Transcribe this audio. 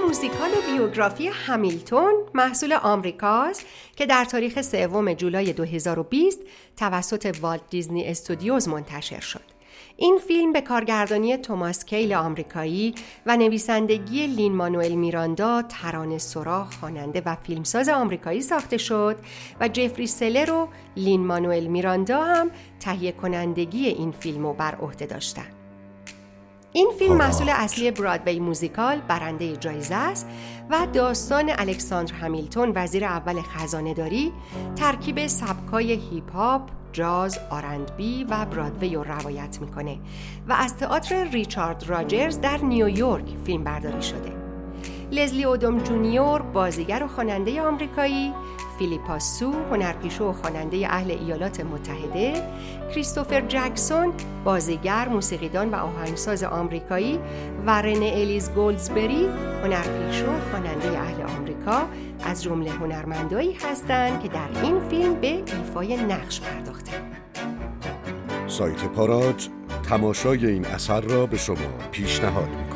موزیکال بیوگرافی همیلتون محصول آمریکاست که در تاریخ 3 جولای 2020 توسط والت دیزنی استودیوز منتشر شد. این فیلم به کارگردانی توماس کیل آمریکایی و نویسندگی لین مانوئل میراندا، ترانه‌سرا، خواننده و فیلمساز آمریکایی ساخته شد و جفری سلر و لین مانوئل میراندا هم تهیه کنندگی این فیلم رو بر عهده داشتند. این فیلم محصول اصلی برادوی موزیکال برنده جایزه است و داستان الکساندر همیلتون وزیر اول خزانه‌داری ترکیب سبکای هیپ هاپ، جاز، آر&بی و برادوی رو روایت میکنه و از تئاتر ریچارد راجرز در نیویورک فیلم برداری شده. لزلی اودوم جونیور بازیگر و خواننده آمریکایی، فیلیپا سو هنرپیشه و خواننده اهل ایالات متحده، کریستوفر جکسون بازیگر، موسیقیدان و آهنگساز آمریکایی و رنه الیز گولدزبری هنرپیشه و خواننده اهل آمریکا از جمله هنرمندایی هستند که در این فیلم به ایفای نقش پرداختند. سایت پاراج تماشای این اثر را به شما پیشنهاد می‌کند.